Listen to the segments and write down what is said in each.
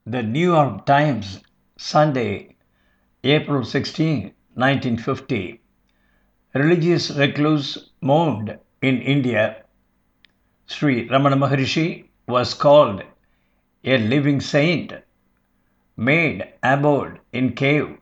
The New York Times, Sunday, April 16, 1950. Religious recluse mourned in India. Sri Ramana Maharishi was called a living saint, made abode in cave.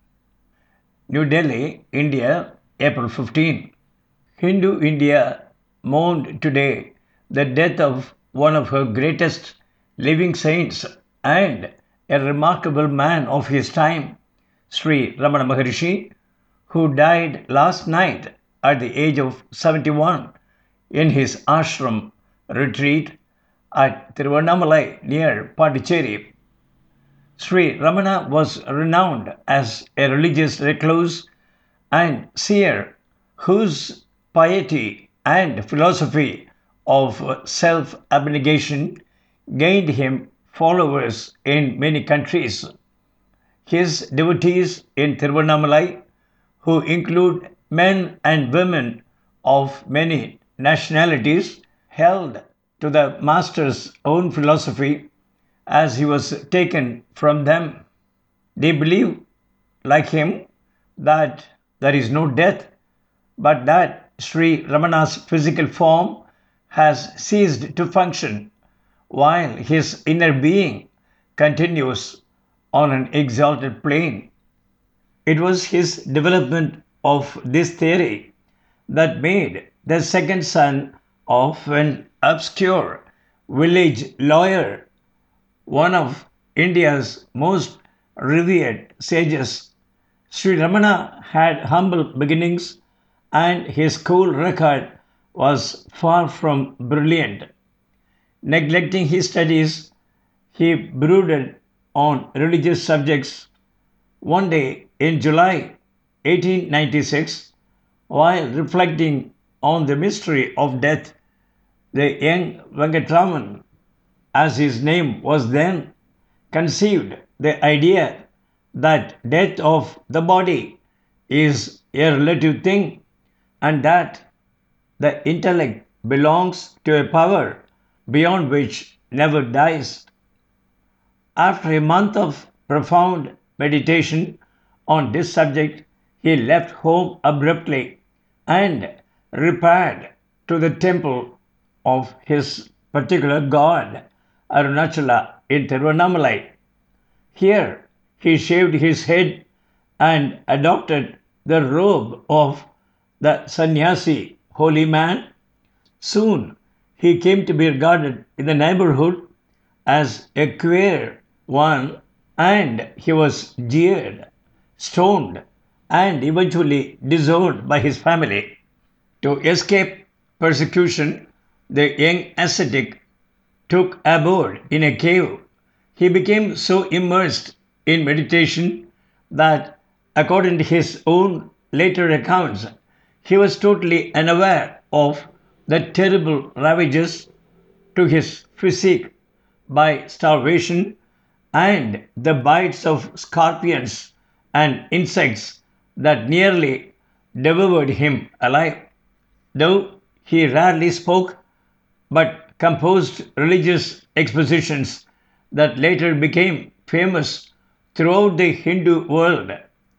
New Delhi, India, April 15. Hindu India mourned today the death of one of her greatest living saints and a remarkable man of his time, Sri Ramana Maharishi, who died last night at the age of 71 in his ashram retreat at Tiruvannamalai near Pondicherry. Sri Ramana was renowned as a religious recluse and seer whose piety and philosophy of self abnegation gained him followers in many countries. His devotees in Tiruvannamalai, who include men and women of many nationalities, held to the Master's own philosophy as he was taken from them. They believe, like him, that there is no death, but that Sri Ramana's physical form has ceased to function while his inner being continues on an exalted plane. It was his development of this theory that made the second son of an obscure village lawyer one of India's most revered sages. Sri Ramana had humble beginnings and his school record was far from brilliant. Neglecting his studies, he brooded on religious subjects. One day in July 1896, while reflecting on the mystery of death, the young Venkatraman, as his name was then, conceived the idea that death of the body is a relative thing and that the intellect belongs to a power beyond which never dies. After a month of profound meditation on this subject, he left home abruptly and repaired to the temple of his particular god, Arunachala, in Tiruvannamalai. Here he shaved his head and adopted the robe of the sannyasi, holy man. Soon he came to be regarded in the neighborhood as a queer one and he was jeered, stoned, and eventually disowned by his family. To escape persecution, the young ascetic took abode in a cave. He became so immersed in meditation that, according to his own later accounts, he was totally unaware of the terrible ravages to his physique by starvation and the bites of scorpions and insects that nearly devoured him alive. Though he rarely spoke, but composed religious expositions that later became famous throughout the Hindu world.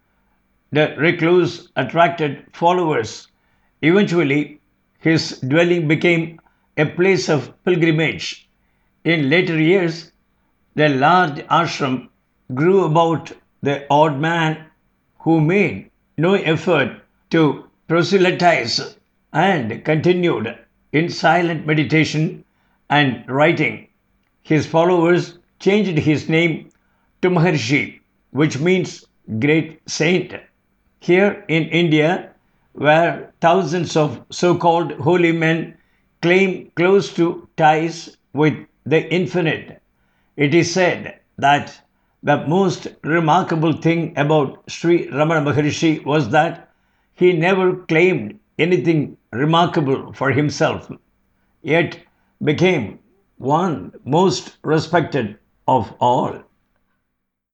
The recluse attracted followers. Eventually, his dwelling became a place of pilgrimage. In later years, the large ashram grew about the odd man who made no effort to proselytize and continued in silent meditation and writing. His followers changed his name to Maharshi, which means great saint. Here in India, where thousands of so called holy men claim close to ties with the infinite, it is said that the most remarkable thing about Sri Ramana Maharishi was that he never claimed anything remarkable for himself, yet became one most respected of all.